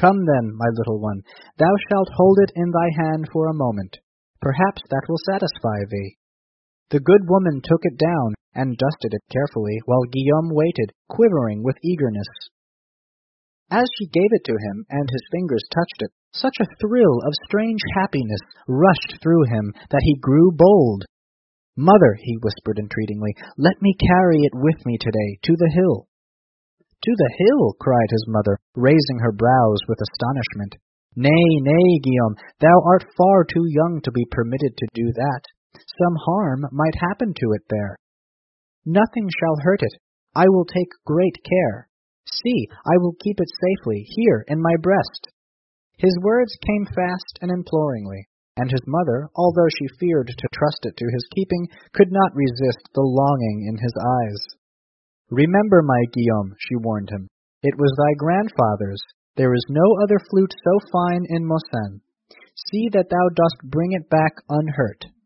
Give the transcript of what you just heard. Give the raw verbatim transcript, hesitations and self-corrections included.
Come then, my little one, thou shalt hold it in thy hand for a moment. Perhaps that will satisfy thee. The good woman took it down and dusted it carefully, while Guillaume waited, quivering with eagerness. As she gave it to him and his fingers touched it, such a thrill of strange happiness rushed through him that he grew bold. "Mother," he whispered entreatingly, "let me carry it with me today to the hill." "To the hill?" cried his mother, raising her brows with astonishment. "Nay, nay, Guillaume, thou art far too young to be permitted to do that. Some harm might happen to it there." "Nothing shall hurt it. I will take great care. See, I will keep it safely here in my breast." His words came fast and imploringly, and his mother, although she feared to trust it to his keeping, could not resist the longing in his eyes. "Remember, my Guillaume," she warned him, "it was thy grandfather's. There is no other flute so fine in Mossén. See that thou dost bring it back unhurt."